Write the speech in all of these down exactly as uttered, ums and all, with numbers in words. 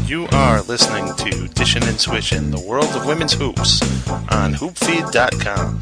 You are listening to Dishin' and Swishin', the world of women's hoops, on hoop feed dot com.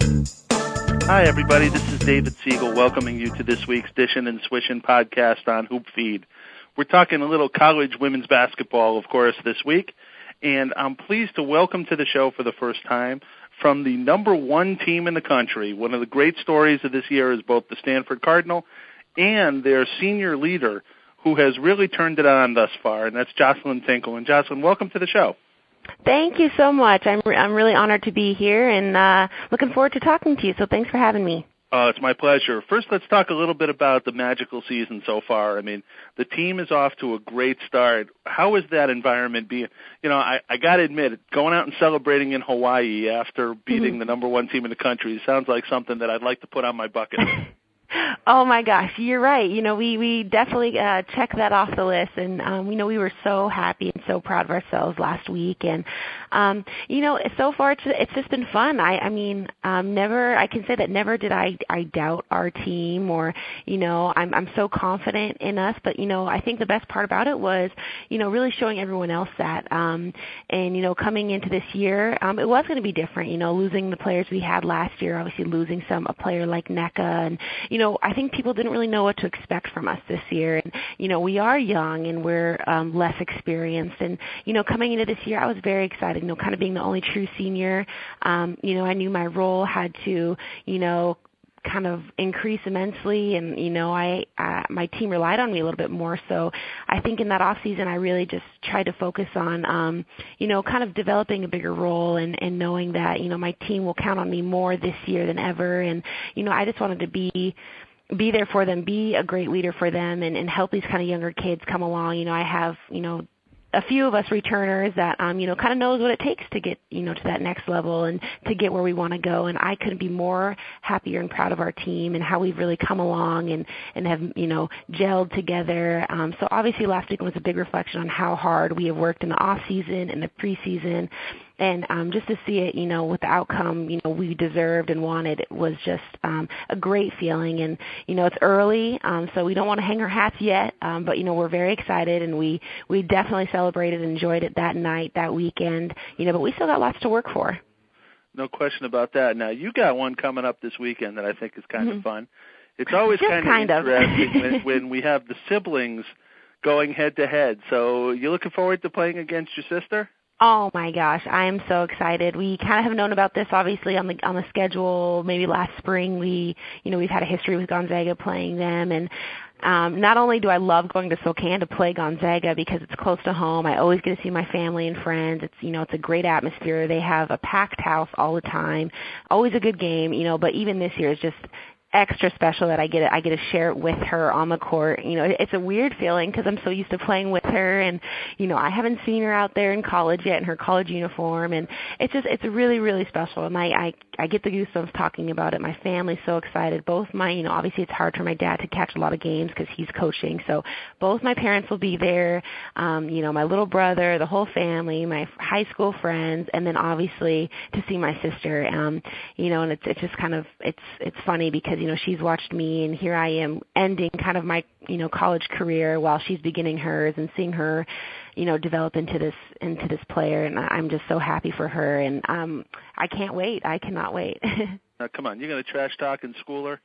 Hi, everybody. This is David Siegel welcoming you to this week's Dishin' and Swishin' podcast on HoopFeed. We're talking a little college women's basketball, of course, this week, and I'm pleased to welcome to the show for the first time from the number one team in the country. One of the great stories of this year is both the Stanford Cardinal and their senior leader, who has really turned it on thus far, and that's Jocelyn Tinkle. And Jocelyn, welcome to the show. Thank you so much. I'm re- I'm really honored to be here and uh, looking forward to talking to you, so thanks for having me. Uh, it's my pleasure. First, let's talk a little bit about the magical season so far. I mean, the team is off to a great start. How is that environment being? You know, I, I got to admit, going out and celebrating in Hawaii after beating mm-hmm. the number one team in the country sounds like something that I'd like to put on my bucket list. Oh my gosh, you're right. You know, we we definitely uh, checked that off the list, and um, you know, we were so happy and so proud of ourselves last week. And um, you know, so far it's it's just been fun. I I mean, um, never I can say that never did I I doubt our team, or you know, I'm I'm so confident in us. But you know, I think the best part about it was you know really showing everyone else that. Um, and you know, coming into this year, um, it was going to be different. You know, losing the players we had last year, obviously losing some a player like Nneka, and you know. I think people didn't really know what to expect from us this year. And, you know, we are young and we're um, less experienced. And, you know, coming into this year, I was very excited, you know, kind of being the only true senior. Um, you know, I knew my role had to, you know, kind of increase immensely, and you know I uh, my team relied on me a little bit more. So I think in that off season I really just tried to focus on um, you know kind of developing a bigger role, and, and knowing that you know my team will count on me more this year than ever. And you know I just wanted to be be there for them, be a great leader for them, and, and help these kind of younger kids come along. You know I have you know a few of us returners that, um, you know, kind of knows what it takes to get, you know, to that next level and to get where we want to go. And I couldn't be more happier and proud of our team and how we've really come along and, and have, you know, gelled together. Um, so obviously last week was a big reflection on how hard we have worked in the off season and the preseason. And um, just to see it, you know, with the outcome, you know, we deserved and wanted, it was just um, a great feeling. And, you know, it's early, um, so we don't want to hang our hats yet. Um, but, you know, we're very excited, and we, we definitely celebrated and enjoyed it that night, that weekend. You know, but we still got lots to work for. No question about that. Now, you got one coming up this weekend that I think is kind mm-hmm. of fun. It's always just kind, kind of of interesting when, when we have the siblings going head-to-head. So you looking forward to playing against your sister? Oh my gosh, I am so excited. We kind of have known about this obviously on the on the schedule. Maybe last spring we, you know, we've had a history with Gonzaga playing them, and um, not only do I love going to Spokane to play Gonzaga because it's close to home. I always get to see my family and friends. It's you know it's a great atmosphere. They have a packed house all the time. Always a good game, you know. But even this year is just extra special that I get it. I get to share it with her on the court. You know, it's a weird feeling because I'm so used to playing with her, and you know, I haven't seen her out there in college yet in her college uniform, and it's just it's really really special. And I I, I get the goosebumps talking about it. My family's so excited. Both my you know obviously it's hard for my dad to catch a lot of games because he's coaching, so both my parents will be there. Um, you know, my little brother, the whole family, my high school friends, and then obviously to see my sister. Um, you know, and it's it's just kind of it's it's funny because you know, she's watched me, and here I am ending kind of my, you know, college career while she's beginning hers, and seeing her, you know, develop into this into this player, and I'm just so happy for her, and um, I can't wait. I cannot wait. Now, come on, you're going to trash talk and school her?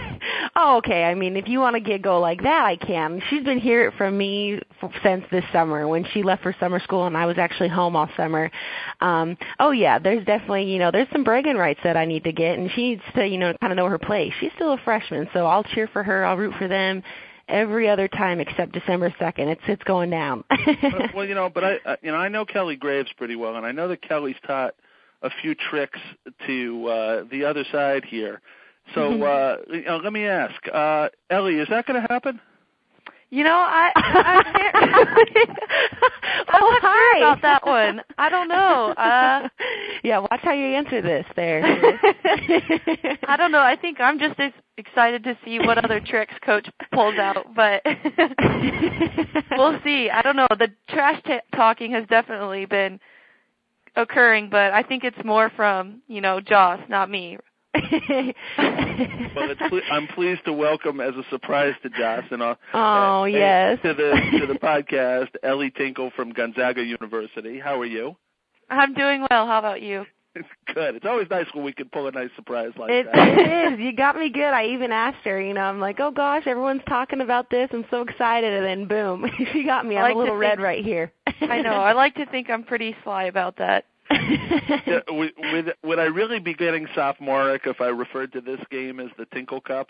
Oh, okay. I mean, if you want to get go like that, I can. She's been hearing it from me f- since this summer when she left for summer school, and I was actually home all summer. Um, oh, yeah, there's definitely, you know, there's some bragging rights that I need to get, and she needs to, you know, kind of know her place. She's still a freshman, so I'll cheer for her. I'll root for them every other time except December second. It's it's going down. well, well, you know, but I, I, you know, I know Kelly Graves pretty well, and I know that Kelly's taught a few tricks to uh, the other side here. So uh, you know, let me ask, uh, Ellie, is that going to happen? You know, I, I can't, I'm oh, not hi. sure about that one. I don't know. Uh, yeah, watch how you answer this there. I don't know. I think I'm just as excited to see what other tricks Coach pulls out, but we'll see. I don't know. The trash t- talking has definitely been occurring, but I think it's more from, you know, Joss, not me. Well, it's ple- I'm pleased to welcome as a surprise to Jocelyn. Uh, oh, uh, yes. To the, to the podcast, Ellie Tinkle from Gonzaga University. How are you? I'm doing well. How about you? It's good. It's always nice when we can pull a nice surprise like it, that. It is. You got me good. I even asked her, you know, I'm like, oh, gosh, everyone's talking about this. I'm so excited. And then, boom, she got me. I'm like a little red think, right here. I know. I like to think I'm pretty sly about that. Yeah, would, would I really be getting sophomoric if I referred to this game as the Tinkle Cup?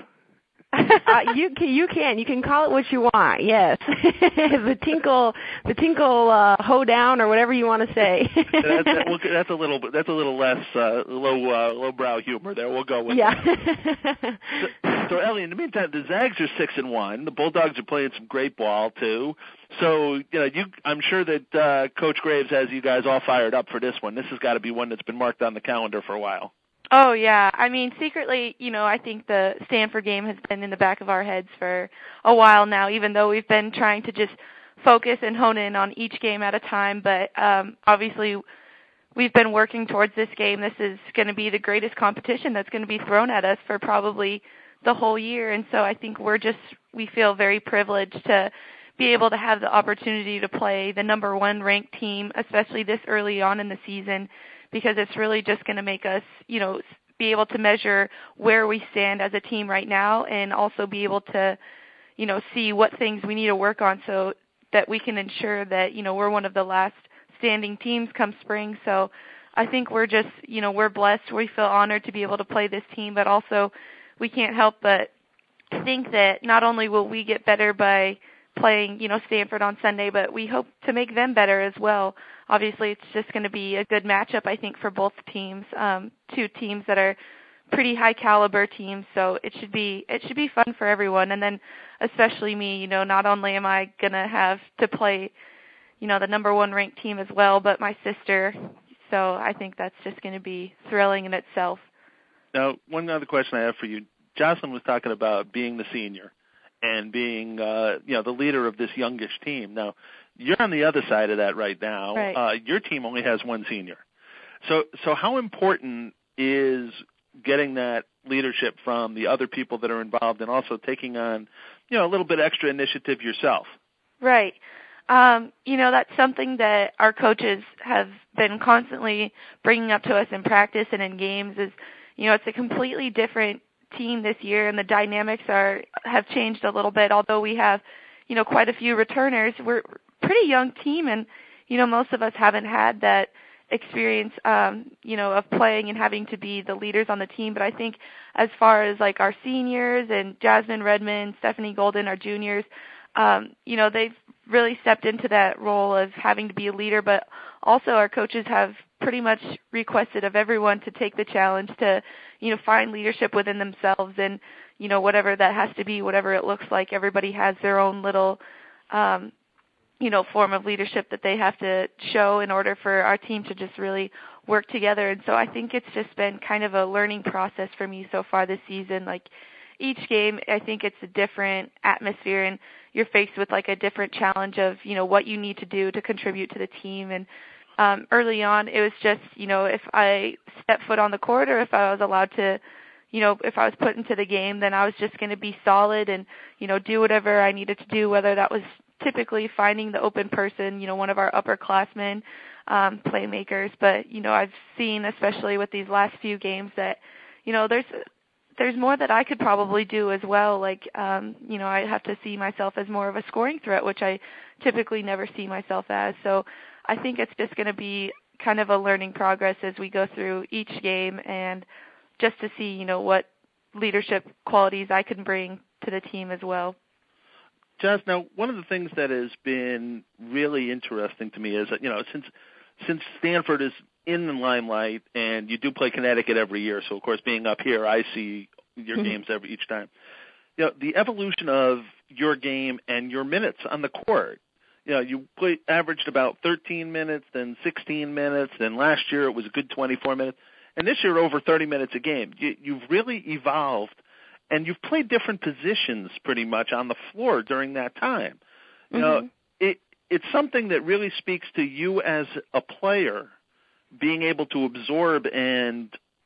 uh, you can, you can you can call it what you want. Yes, the tinkle the tinkle uh, hoedown or whatever you want to say. that, that, well, that's a little that's a little less uh, low uh, lowbrow humor there. We'll go with yeah. that. So, so Ellie, in the meantime, the Zags are six and one. The Bulldogs are playing some great ball too. So you know, you I'm sure that uh, Coach Graves has you guys all fired up for this one. This has got to be one that's been marked on the calendar for a while. Oh, yeah. I mean, secretly, you know, I think the Stanford game has been in the back of our heads for a while now, even though we've been trying to just focus and hone in on each game at a time. But um, obviously, we've been working towards this game. This is going to be the greatest competition that's going to be thrown at us for probably the whole year. And so I think we're just, we feel very privileged to be able to have the opportunity to play the number one ranked team, especially this early on in the season, because it's really just going to make us, you know, be able to measure where we stand as a team right now and also be able to, you know, see what things we need to work on so that we can ensure that, you know, we're one of the last standing teams come spring. So I think we're just, you know, we're blessed. We feel honored to be able to play this team, but also we can't help but think that not only will we get better by playing, you know, Stanford on Sunday, but we hope to make them better as well. Obviously, it's just going to be a good matchup, I think, for both teams, um, two teams that are pretty high-caliber teams. So it should be it should be fun for everyone. And then especially me, you know, not only am I going to have to play, you know, the number one ranked team as well, but my sister. So I think that's just going to be thrilling in itself. Now, one other question I have for you. Jocelyn was talking about being the senior and being, uh, you know, the leader of this youngish team. Now, you're on the other side of that right now. Right. Uh, your team only has one senior. So, so how important is getting that leadership from the other people that are involved and also taking on, you know, a little bit extra initiative yourself? Right. Um, you know, that's something that our coaches have been constantly bringing up to us in practice and in games is, you know, it's a completely different team this year, and the dynamics are have changed a little bit. Although we have, you know, quite a few returners, we're a pretty young team, and you know, most of us haven't had that experience, um, you know, of playing and having to be the leaders on the team. But I think as far as like our seniors and Jasmine Redmond, Stephanie Golden, our juniors, um, you know, they've really stepped into that role of having to be a leader. But also our coaches have pretty much requested of everyone to take the challenge to, you know, find leadership within themselves and, you know, whatever that has to be, whatever it looks like. Everybody has their own little, um, you know, form of leadership that they have to show in order for our team to just really work together. And so I think it's just been kind of a learning process for me so far this season. Like each game, I think it's a different atmosphere and you're faced with like a different challenge of, you know, what you need to do to contribute to the team. And um, early on, it was just, you know, if I stepped foot on the court or if I was allowed to, you know, if I was put into the game, then I was just going to be solid and, you know, do whatever I needed to do, whether that was typically finding the open person, you know, one of our upperclassmen um, playmakers. But, you know, I've seen, especially with these last few games, that, you know, there's there's more that I could probably do as well. Like, um, you know, I have to see myself as more of a scoring threat, which I typically never see myself as. So I think it's just going to be kind of a learning progress as we go through each game and just to see, you know, what leadership qualities I can bring to the team as well. Jess, now one of the things that has been really interesting to me is that, you know, since since Stanford is in the limelight and you do play Connecticut every year, so of course being up here, I see your mm-hmm. games every each time. You know, the evolution of your game and your minutes on the court. You know, you play, averaged about thirteen minutes, then sixteen minutes, then last year it was a good twenty-four minutes, and this year over thirty minutes a game. You, you've really evolved. And you've played different positions pretty much on the floor during that time. You mm-hmm. know, it it's something that really speaks to you as a player, being able to absorb and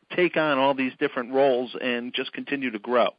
take on all these different roles and just continue to grow?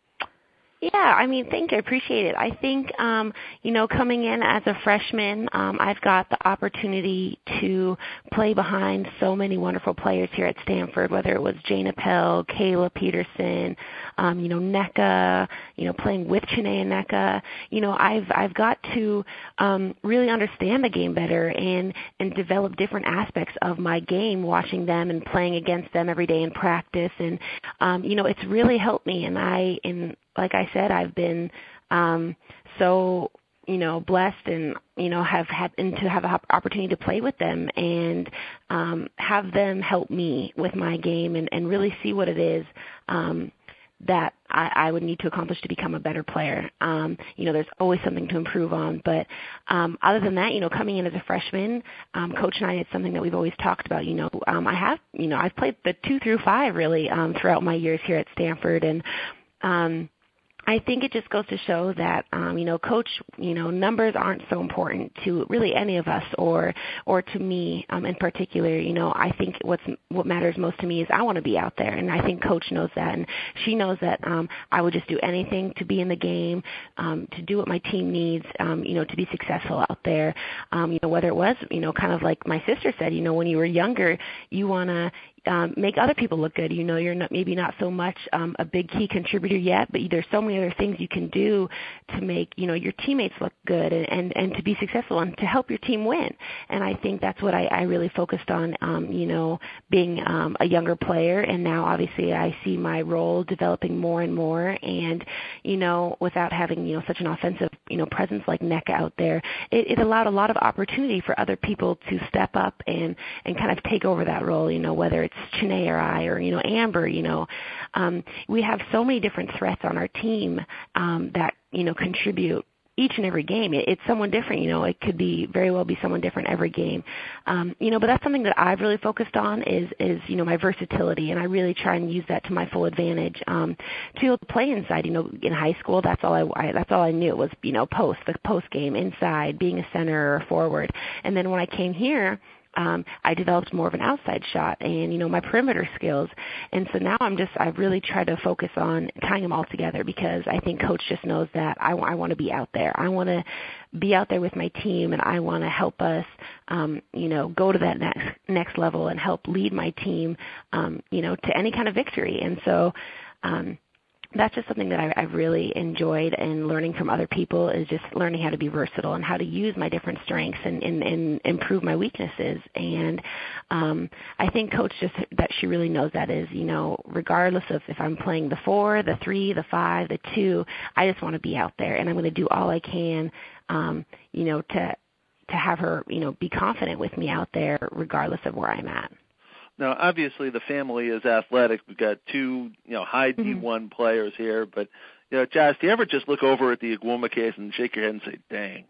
Yeah, I mean, thank you. I appreciate it. I think, um, you know, coming in as a freshman, um, I've got the opportunity to play behind so many wonderful players here at Stanford, whether it was Jane Appel, Kayla Peterson, um, you know, Nneka, you know, playing with Chiney and Nneka. You know, I've I've got to um, really understand the game better and, and develop different aspects of my game, watching them and playing against them every day in practice. And, um, you know, it's really helped me. And I, in like I said, I've been um, so, you know, blessed and, you know, have had and to have an opportunity to play with them and um, have them help me with my game and, and really see what it is um, that I, I would need to accomplish to become a better player. Um, you know, there's always something to improve on. But um, other than that, you know, coming in as a freshman, um, Coach and I, it's something that we've always talked about. You know, um, I have, you know, I've played the two through five really um, throughout my years here at Stanford. And, um, I think it just goes to show that, um, you know, Coach, you know, numbers aren't so important to really any of us or or to me um, in particular. You know, I think what's what matters most to me is I want to be out there, and I think Coach knows that, and she knows that um, I would just do anything to be in the game, um, to do what my team needs, um, you know, to be successful out there. Um, you know, whether it was, you know, kind of like my sister said, you know, when you were younger, you want to Um, make other people look good. You know, you're not, maybe not so much um, a big key contributor yet, but there's so many other things you can do to make, you know, your teammates look good and, and, and to be successful and to help your team win. And I think that's what I, I really focused on, um, you know, being um, a younger player. And now obviously I see my role developing more and more. And, you know, without having, you know, such an offensive, you know, presence like Nneka out there, it, it allowed a lot of opportunity for other people to step up and, and kind of take over that role, you know, whether it's Chiney or I or, you know, Amber, you know. Um, we have so many different threats on our team um, that, you know, contribute each and every game. It, it's someone different, you know. It could be very well be someone different every game. Um, you know, but that's something that I've really focused on is, is, you know, my versatility, and I really try and use that to my full advantage um, to be able to play inside. You know, in high school, that's all I, I that's all I knew was, you know, post, the post game, inside, being a center or forward. And then when I came here, Um, I developed more of an outside shot and, you know, my perimeter skills. And so now I'm just, I've really tried to focus on tying them all together because I think Coach just knows that I, I want to be out there. I want to be out there with my team, and I want to help us, um, you know, go to that next, next level and help lead my team, um, you know, to any kind of victory. And so, um, that's just something that I, I've really enjoyed, and learning from other people is just learning how to be versatile and how to use my different strengths and, and, and improve my weaknesses. And um, I think Coach just that she really knows that is, you know, regardless of if I'm playing the four, the three, the five, the two, I just want to be out there, and I'm going to do all I can, um, you know, to to have her, you know, be confident with me out there regardless of where I'm at. Now, obviously, the family is athletic. We've got two, you know, high D one mm-hmm. players here. But, you know, Josh, do you ever just look over at the Agwuma case and shake your head and say, dang,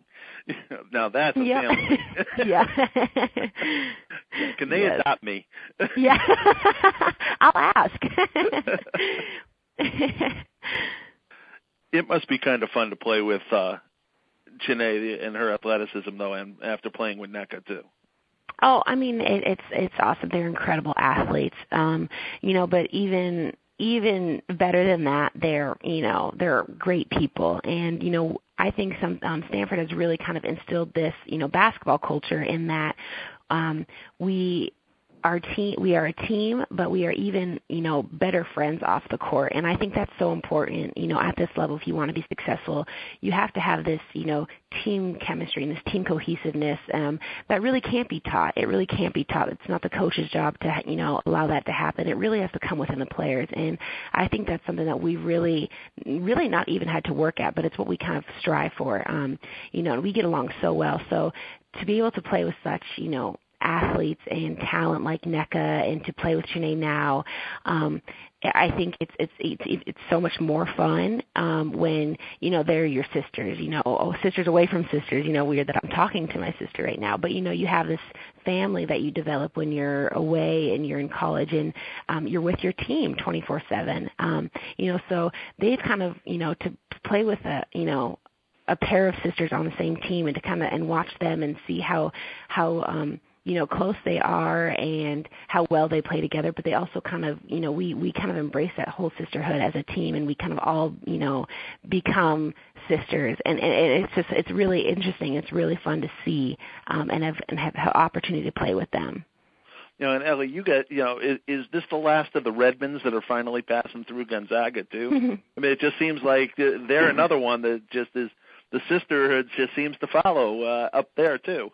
now that's a yep. family. Yeah. Can they yes. adopt me? Yeah. I'll ask. It must be kind of fun to play with uh, Chiney and her athleticism, though, and after playing with Nneka, too. Oh, I mean, it, it's it's awesome. They're incredible athletes, um, you know. But even even better than that, they're you know they're great people, and you know I think some um, Stanford has really kind of instilled this you know basketball culture in that um, we. Our team, we are a team, but we are even, you know, better friends off the court. And I think that's so important, you know, at this level. If you want to be successful, you have to have this, you know, team chemistry and this team cohesiveness um, that really can't be taught. It really can't be taught. It's not the coach's job to, you know, allow that to happen. It really has to come within the players. And I think that's something that we really, really not even had to work at, but it's what we kind of strive for. Um, you know, and we get along so well. So to be able to play with such, you know, athletes and talent like Nneka, and to play with Chiney now, um, I think it's it's it's it's so much more fun um, when you know they're your sisters. You know, oh, sisters away from sisters. You know, weird that I'm talking to my sister right now, but you know, you have this family that you develop when you're away and you're in college, and um, you're with your team twenty-four seven. Um, you know, so they've kind of you know to play with a you know. a pair of sisters on the same team, and to kind of and watch them and see how how um, you know, close they are and how well they play together, but they also kind of, you know, we, we kind of embrace that whole sisterhood as a team, and we kind of all, you know, become sisters. And, and it's just, it's really interesting. It's really fun to see um, and have and have an opportunity to play with them. You know, and Ellie, you got, you know, is, is this the last of the Redmonds that are finally passing through Gonzaga too? I mean, it just seems like they're another one that just is, the sisterhood just seems to follow uh, up there too.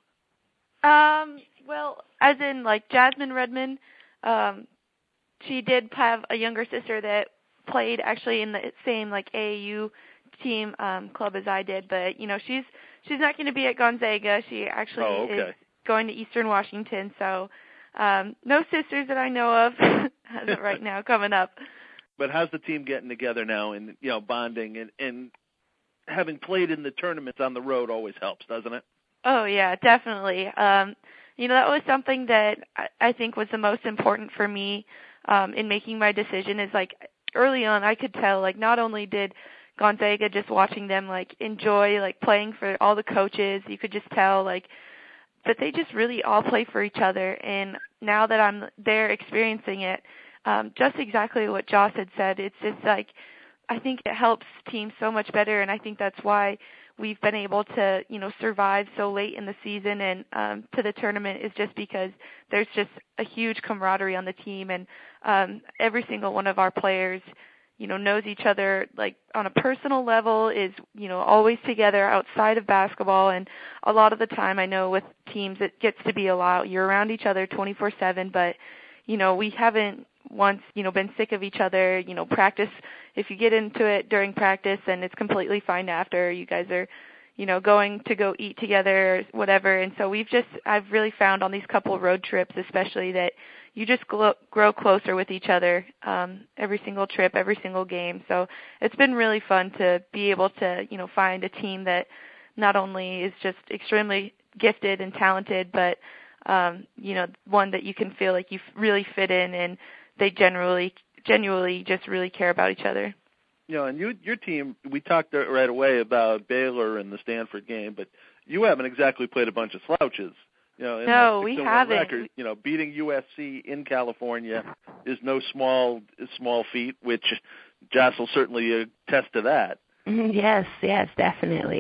Um. Well, as in like Jasmine Redmond, um, she did have a younger sister that played actually in the same like A A U team um, club as I did, but you know she's she's not going to be at Gonzaga. She actually oh, okay. is going to Eastern Washington, so um, no sisters that I know of as of right now coming up. But how's the team getting together now and you know bonding and, and having played in the tournaments on the road always helps, doesn't it? Oh yeah, definitely. Um, You know, that was something that I think was the most important for me um, in making my decision is, like, early on I could tell, like, not only did Gonzaga, just watching them, like, enjoy, like, playing for all the coaches, you could just tell, like, that they just really all play for each other. And now that I'm there experiencing it, um, just exactly what Joss had said, it's just, like, I think it helps teams so much better, and I think that's why we've been able to, you know, survive so late in the season and um, to the tournament is just because there's just a huge camaraderie on the team, and um, every single one of our players, you know, knows each other, like, on a personal level, is, you know, always together outside of basketball, and a lot of the time I know with teams it gets to be a lot. You're around each other twenty-four seven, but, you know, we haven't once, you know, been sick of each other. You know, practice, if you get into it during practice, then it's completely fine after. You guys are, you know, going to go eat together, whatever. And so we've just, I've really found on these couple of road trips especially that you just grow, grow closer with each other um, every single trip, every single game. So it's been really fun to be able to, you know, find a team that not only is just extremely gifted and talented, but, um, you know, one that you can feel like you really fit in and they generally, genuinely just really care about each other. You know, and you, your team, we talked right away about Baylor and the Stanford game, but you haven't exactly played a bunch of slouches. You know, in no, the we haven't. Record, you know, beating U S C in California is no small small feat, which Joss will certainly attest to that. Yes, yes, definitely.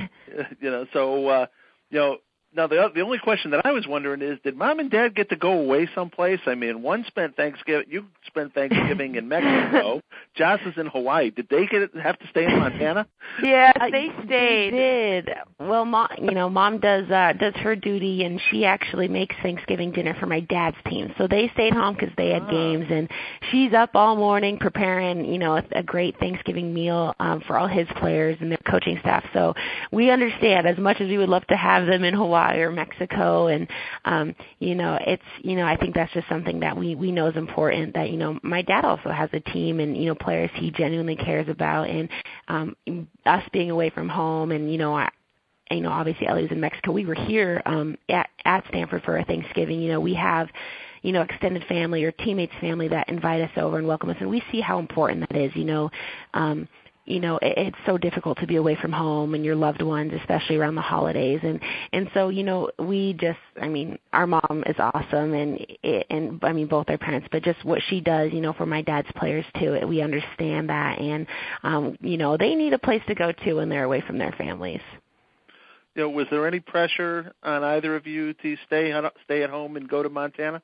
You know, so, uh, you know, now the the only question that I was wondering is, did Mom and Dad get to go away someplace? I mean, one spent Thanksgiving, you spent Thanksgiving in Mexico. Joss is in Hawaii. Did they get have to stay in Montana? Yes, they stayed. They did. Well, mom, you know, Mom does uh, does her duty, and she actually makes Thanksgiving dinner for my dad's team. So they stayed home because they had ah. games, and she's up all morning preparing, you know, a, a great Thanksgiving meal um, for all his players and their coaching staff. So we understand, as much as we would love to have them in Hawaii or Mexico, and um, you know, it's, you know, I think that's just something that we we know is important. That, you know, my dad also has a team and, you know, players he genuinely cares about, and um, us being away from home, and, you know, I, you know, obviously Ellie was in Mexico. We were here um, at at Stanford for a Thanksgiving. You know, we have, you know, extended family or teammates' family that invite us over and welcome us, and we see how important that is. You know. Um, You know, it, it's so difficult to be away from home and your loved ones, especially around the holidays. And, and so, you know, we just, I mean, our mom is awesome, and, and I mean, both our parents, but just what she does, you know, for my dad's players too, we understand that. And, um, you know, they need a place to go to when they're away from their families. You know, was there any pressure on either of you to stay, stay at home and go to Montana?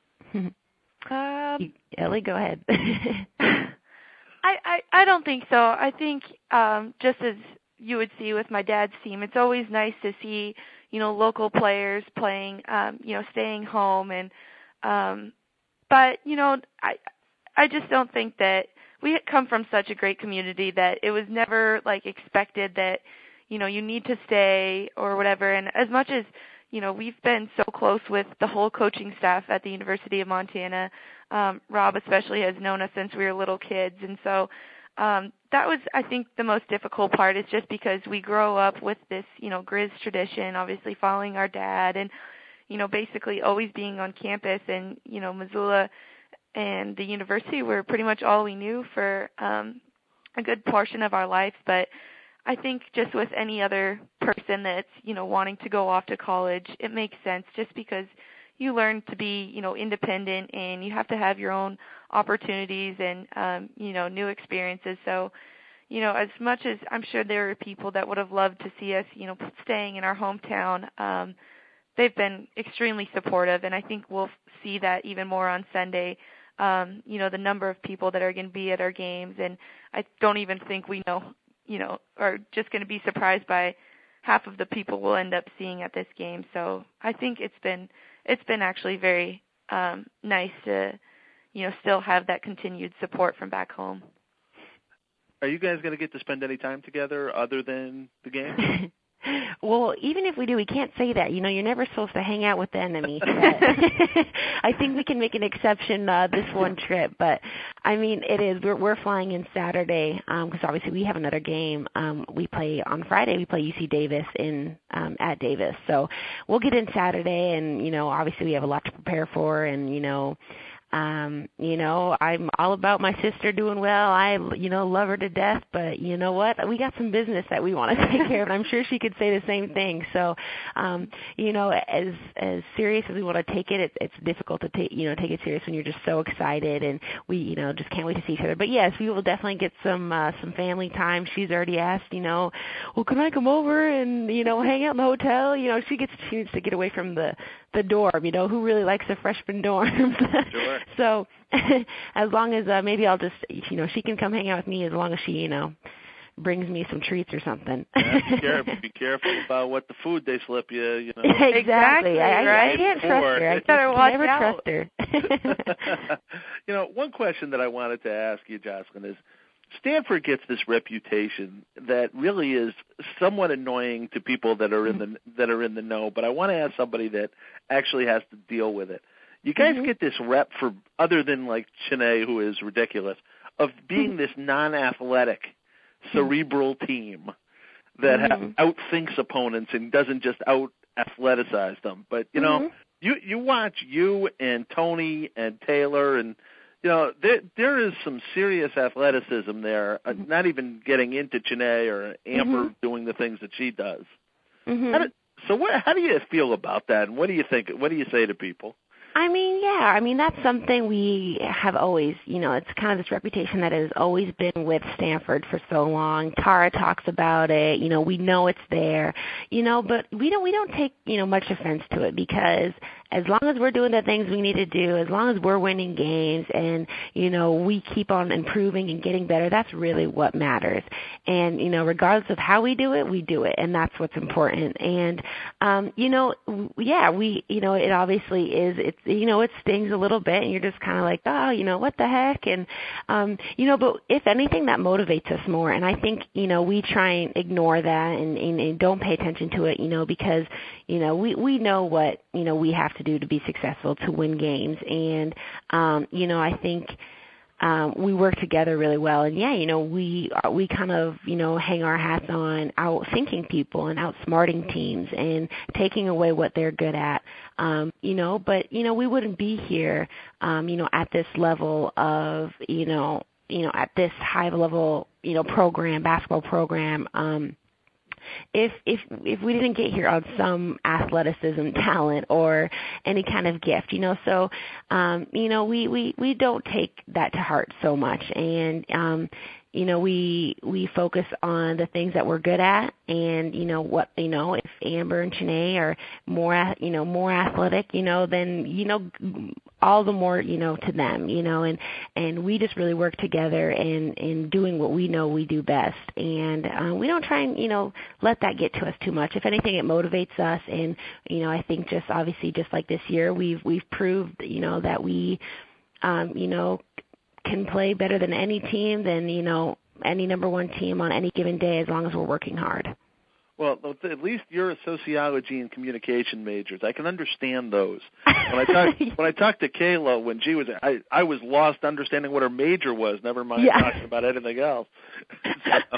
um, Ellie, go ahead. I, I, I don't think so. I think um, just as you would see with my dad's team, it's always nice to see, you know, local players playing, um, you know, staying home. And um, but, you know, I I just don't think that we come from such a great community that it was never, like, expected that, you know, you need to stay or whatever. And as much as, you know, we've been so close with the whole coaching staff at the University of Montana. Um, Rob especially has known us since we were little kids, and so um, that was, I think, the most difficult part. Is just because we grow up with this, you know, Grizz tradition, obviously following our dad, and, you know, basically always being on campus. And, you know, Missoula and the university were pretty much all we knew for um, a good portion of our life. But I think just with any other person that's, you know, wanting to go off to college, it makes sense just because you learn to be, you know, independent, and you have to have your own opportunities and, um, you know, new experiences. So, you know, as much as I'm sure there are people that would have loved to see us, you know, staying in our hometown, um, they've been extremely supportive, and I think we'll see that even more on Sunday. Um, you know, the number of people that are going to be at our games, and I don't even think we know, you know, are just going to be surprised by half of the people we'll end up seeing at this game. So I think it's been it's been actually very um, nice to, you know, still have that continued support from back home. Are you guys going to get to spend any time together other than the game? Well, even if we do, we can't say that. You know, you're never supposed to hang out with the enemy. I think we can make an exception uh, this one trip. But, I mean, it is. We're, we're flying in Saturday because, um, obviously, we have another game. Um, we play on Friday. We play U C Davis in um, at Davis. So we'll get in Saturday, and, you know, obviously we have a lot to prepare for, and, you know, Um, you know, I'm all about my sister doing well. I, you know, love her to death, but you know what? We got some business that we want to take care of, and I'm sure she could say the same thing. So, um, you know, as as serious as we want to take it, it, it's difficult to take, you know, take it serious when you're just so excited, and we, you know, just can't wait to see each other. But yes, we will definitely get some uh, some family time. She's already asked, you know, well, can I come over and, you know, hang out in the hotel? You know, she gets she needs to get away from the the dorm. You know, who really likes the freshman dorms? Sure. So as long as uh, maybe I'll just, you know, she can come hang out with me as long as she, you know, brings me some treats or something. Yeah, be careful. Be careful about what the food they slip you. You know. Exactly. Exactly, I, right? I can't trust her. I better can watch never out. trust her. You know, one question that I wanted to ask you, Jocelyn, is Stanford gets this reputation that really is somewhat annoying to people that are in the that are in the know. But I want to ask somebody that actually has to deal with it. You guys mm-hmm. get this rep for, other than like Chiney, who is ridiculous, of being this non-athletic, cerebral team that mm-hmm. ha- outthinks opponents and doesn't just out-athleticize them. But, you know, mm-hmm. you you watch you and Tony and Taylor, and, you know, there, there is some serious athleticism there, uh, mm-hmm. not even getting into Chiney or Amber mm-hmm. doing the things that she does. Mm-hmm. How do, so what, how do you feel about that, and what do you think? What do you say to people? I mean, yeah, I mean, that's something we have always, you know, it's kind of this reputation that has always been with Stanford for so long. Tara talks about it, you know, we know it's there, you know, but we don't, we don't take, you know, much offense to it, because as long as we're doing the things we need to do, as long as we're winning games and, you know, we keep on improving and getting better, that's really what matters. And, you know, regardless of how we do it, we do it, and that's what's important. And, um, you know, yeah, we, you know, it obviously is, it's, you know, it stings a little bit, and you're just kind of like, oh, you know, what the heck? And, um, you know, but if anything, that motivates us more. And I think, you know, we try and ignore that and, and, and don't pay attention to it, you know, because, you know, we, we know what, you know, we have to do to be successful, to win games. And, um, you know, I think um, we work together really well. And, yeah, you know, we we kind of, you know, hang our hats on outthinking people and outsmarting teams and taking away what they're good at, um, you know. But, you know, we wouldn't be here, um, you know, at this level of, you know, you know, at this high level, you know, program, basketball program, um, if if if we didn't get here on some athleticism, talent, or any kind of gift, you know. So, um, you know, we, we, we don't take that to heart so much. And, um, you know, we we focus on the things that we're good at, and, you know, what, you know, if Amber and Chiney are more, you know, more athletic, you know, then, you know, all the more, you know, to them, you know, and, and we just really work together and, and doing what we know we do best. And uh, we don't try and, you know, let that get to us too much. If anything, it motivates us. And, you know, I think just obviously just like this year, we've, we've proved, you know, that we, um, you know, can play better than any team, than, you know, any number one team on any given day, as long as we're working hard. Well, at least you're a sociology and communication majors. I can understand those. When I talked when I talked to Kayla, when she was, I I was lost understanding what her major was. Never mind yeah. talking about anything else. so,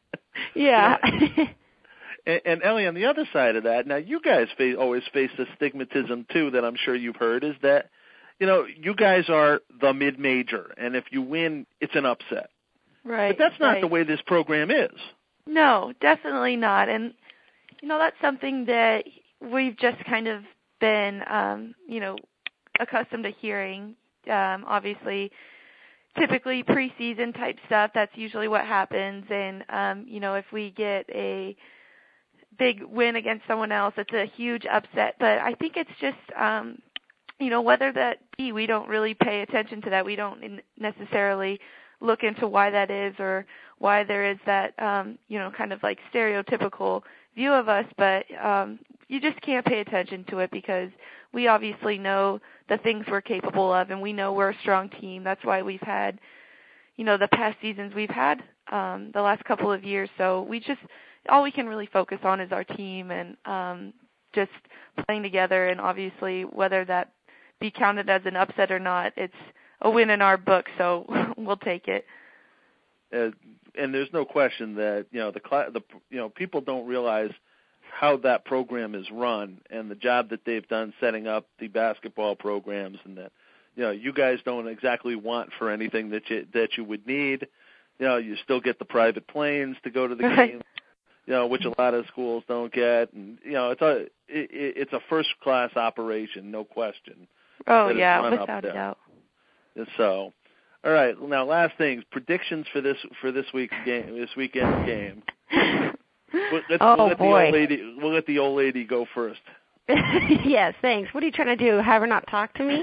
yeah. You know, and, and Ellie, on the other side of that, now you guys face, always face the stigmatism too that I'm sure you've heard, is that, you know, you guys are the mid-major, and if you win, it's an upset. Right. But that's not right. the way this program is. No, definitely not. And, you know, that's something that we've just kind of been, um, you know, accustomed to hearing. Um, obviously, typically preseason type stuff, that's usually what happens. And, um, you know, if we get a big win against someone else, it's a huge upset. But I think it's just, um, you know, whether that be, we don't really pay attention to that. We don't necessarily look into why that is or why there is that, um, you know, kind of like stereotypical view of us. But um, you just can't pay attention to it because we obviously know the things we're capable of, and we know we're a strong team. That's why we've had, you know, the past seasons we've had um, the last couple of years. So we just, all we can really focus on is our team and um, just playing together. And obviously, whether that be counted as an upset or not, it's a win in our book, so we'll take it. Uh, and there's no question that, you know, the, the you know, people don't realize how that program is run and the job that they've done setting up the basketball programs, and that, you know, you guys don't exactly want for anything that you that you would need. You know, you still get the private planes to go to the game, you know, which a lot of schools don't get, and you know, it's a it, it's a first class operation, no question. Oh yeah, without a doubt. So, all right. Now, last things, predictions for this for this week's game, this weekend's game. We'll let, oh we'll let boy! The old lady, we'll let the old lady go first. Yes, thanks. What are you trying to do? Have her not talk to me?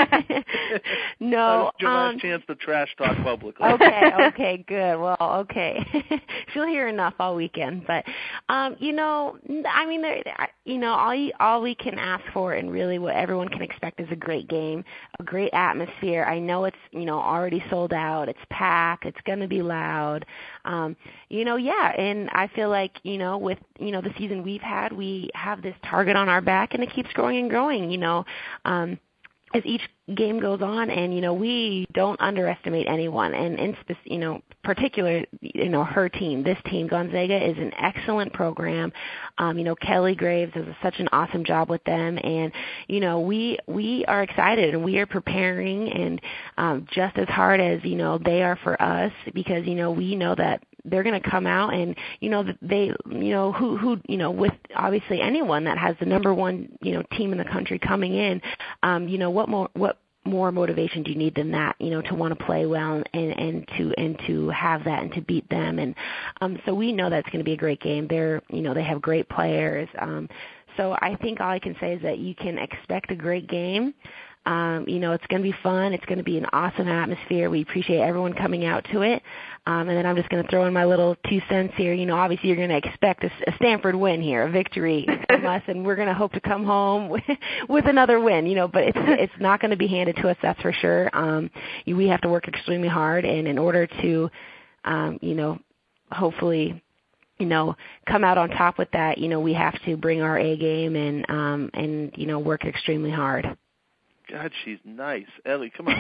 No. That was your um, last chance to trash talk publicly. Okay, okay, good. Well, okay. She'll hear enough all weekend. But, um, you know, I mean, there, you know, all, you, all we can ask for and really what everyone can expect is a great game, a great atmosphere. I know it's, you know, already sold out. It's packed. It's going to be loud. Um, you know, yeah, and I feel like, you know, with, you know, the season we've had, we have this target on our back, and it keeps growing and growing, you know, um, as each game goes on. And, you know, we don't underestimate anyone. And, in you know, particular, you know, her team, this team, Gonzaga, is an excellent program. Um, you know, Kelly Graves does such an awesome job with them. And, you know, we we are excited, and we are preparing and um, just as hard as, you know, they are for us, because, you know, we know that they're going to come out and, you know, they, you know, who, who, you know, with obviously anyone that has the number one, you know, team in the country coming in, um, you know, what more, what more motivation do you need than that, you know, to want to play well and, and to, and to have that and to beat them. And, um, so we know that's going to be a great game. They're, you know, they have great players. Um, so I think all I can say is that you can expect a great game. Um, you know, it's going to be fun. It's going to be an awesome atmosphere. We appreciate everyone coming out to it. Um, and then I'm just going to throw in my little two cents here. You know, obviously you're going to expect a, a Stanford win here, a victory from us, and we're going to hope to come home with, with another win. You know, but it's it's not going to be handed to us, that's for sure. Um, we have to work extremely hard, and in order to, um, you know, hopefully, you know, come out on top with that, you know, we have to bring our A game and um, and you know, work extremely hard. God, she's nice. Ellie, come on.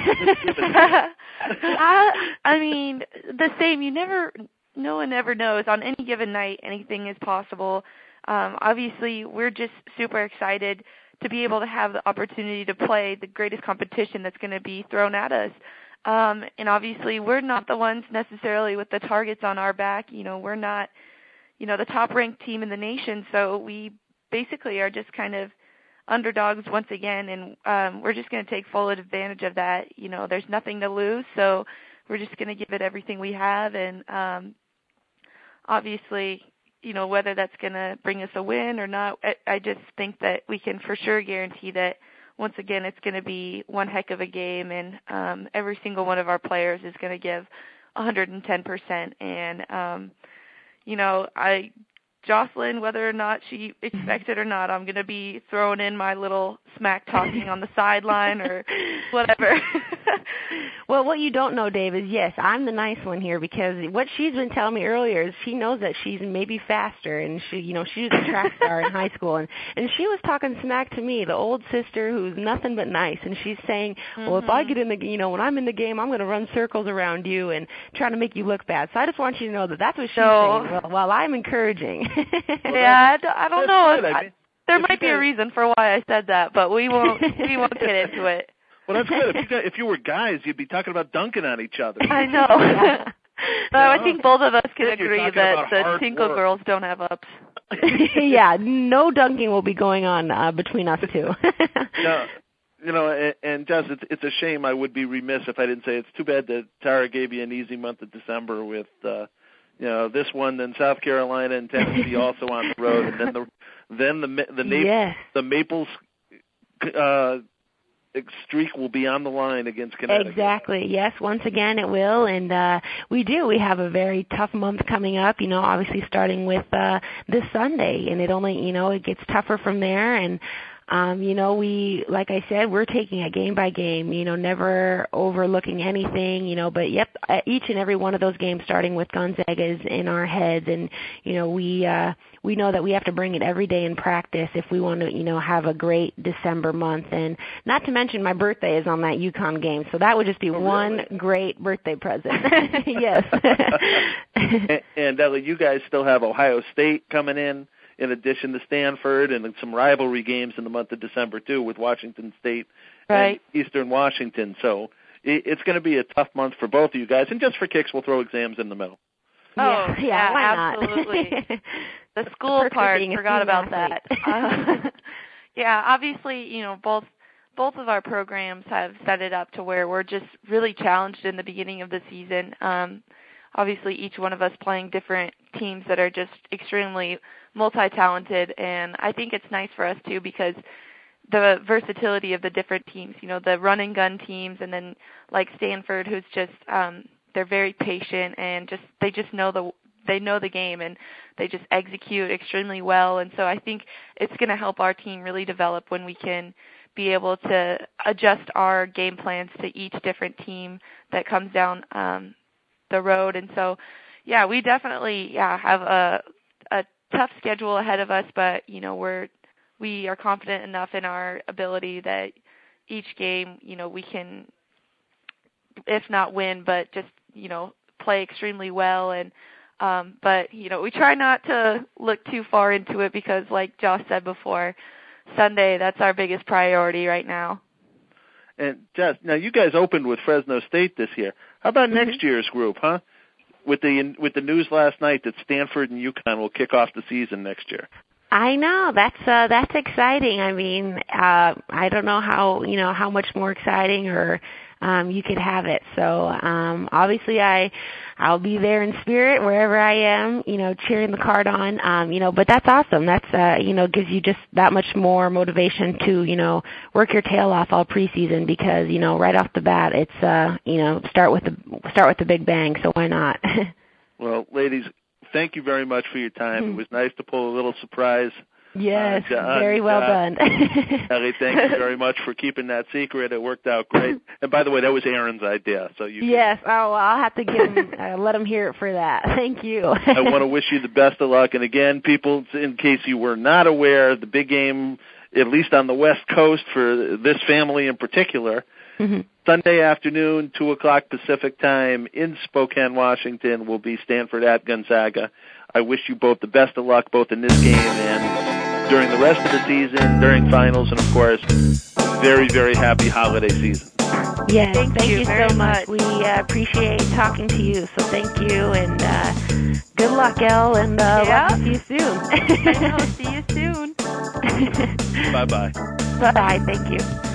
I, I mean, the same. You never, no one ever knows. On any given night, anything is possible. Um, obviously, we're just super excited to be able to have the opportunity to play the greatest competition that's going to be thrown at us. Um, and obviously, we're not the ones necessarily with the targets on our back. You know, we're not, you know, the top-ranked team in the nation, so we basically are just kind of underdogs once again, and um, we're just going to take full advantage of that. You know, there's nothing to lose, so we're just going to give it everything we have, and um, obviously, you know, whether that's going to bring us a win or not, I, I just think that we can for sure guarantee that, once again, it's going to be one heck of a game, and um, every single one of our players is going to give one hundred ten percent, and, um, you know, I Jocelyn, whether or not she expects it or not, I'm going to be throwing in my little smack talking on the sideline or whatever. Well, what you don't know, Dave, is yes, I'm the nice one here, because what she's been telling me earlier is she knows that she's maybe faster, and she, you know, she was a track star in high school, and, and she was talking smack to me, the old sister who's nothing but nice, and she's saying, mm-hmm. well, if I get in the, you know, when I'm in the game, I'm going to run circles around you and try to make you look bad. So I just want you to know that that's what she's so, saying, well, while I'm encouraging. Well, yeah, I don't, I don't know. If, I, there might be a reason for why I said that, but we won't we won't get into it. Well, that's good. If you, got, if you were guys, you'd be talking about dunking on each other. I know. Yeah. No, I think both of us can agree that the Tinkle work. Girls don't have ups. Yeah, no dunking will be going on uh, between us two. No, you know, and, and Jess, it's, it's a shame. I would be remiss if I didn't say it's too bad that Tara gave you an easy month of December with, uh, you know, this one, then South Carolina and Tennessee also on the road, and then the then the the, Nap- yes. the Maples uh, streak will be on the line against Connecticut. Exactly. Yes, once again it will, and uh, we do. We have a very tough month coming up. You know, obviously starting with uh, this Sunday, and it only, you know, it gets tougher from there. And Um, you know, we, like I said, we're taking it game by game, you know, never overlooking anything, you know, but yep, each and every one of those games starting with Gonzaga is in our heads, and, you know, we, uh, we know that we have to bring it every day in practice if we want to, you know, have a great December month. And not to mention my birthday is on that UConn game, so that would just be oh, one really? great birthday present. Yes. and, and Ellie, you guys still have Ohio State coming in, in addition to Stanford, and some rivalry games in the month of December, too, with Washington State right. and Eastern Washington. So it, it's going to be a tough month for both of you guys. And just for kicks, we'll throw exams in the middle. Oh, yeah, yeah, why absolutely. Not? The school the part, forgot about athlete. that. Uh, yeah, obviously, you know, both both of our programs have set it up to where we're just really challenged in the beginning of the season. Um, obviously, each one of us playing different teams that are just extremely multi-talented, and I think it's nice for us too because the versatility of the different teams, you know, the run and gun teams, and then like Stanford, who's just um, they're very patient and just they just know the they know the game and they just execute extremely well, and so I think it's going to help our team really develop when we can be able to adjust our game plans to each different team that comes down um, the road, and so yeah, we definitely yeah have a a tough schedule ahead of us, but you know we're we are confident enough in our ability that each game, you know, we can, if not win, but just you know play extremely well. And um, but you know we try not to look too far into it because, like Josh said before, Sunday that's our biggest priority right now. And Jess, now you guys opened with Fresno State this year. How about mm-hmm. next year's group, huh? With the with the news last night that Stanford and UConn will kick off the season next year. I know that's uh, that's exciting. I mean, uh, I don't know how you know how much more exciting or um, you could have it. So um, obviously, I I'll be there in spirit wherever I am, you know, cheering the Card on. Um, you know, but that's awesome. That's uh, you know gives you just that much more motivation to you know work your tail off all preseason because you know right off the bat it's uh, you know start with the start with the big bang. So why not? Well, ladies, thank you very much for your time. Mm-hmm. It was nice to pull a little surprise. Yes, uh, John, very well uh, done. Ellie, thank you very much for keeping that secret. It worked out great. And by the way, that was Aaron's idea. So you. Yes. Can... Oh, well, I'll have to give him, uh, let him hear it for that. Thank you. I want to wish you the best of luck. And again, people, in case you were not aware, the big game, at least on the West Coast for this family in particular, mm-hmm. Sunday afternoon, two o'clock Pacific time in Spokane, Washington, will be Stanford at Gonzaga. I wish you both the best of luck, both in this game and during the rest of the season, during finals, and, of course, very, very happy holiday season. Yes, thank, thank you, you so much. much. We uh, appreciate talking to you, so thank you, and uh, good luck, Elle, and uh, yeah. love to see you soon. I know, see you soon. Bye-bye. Bye-bye, thank you.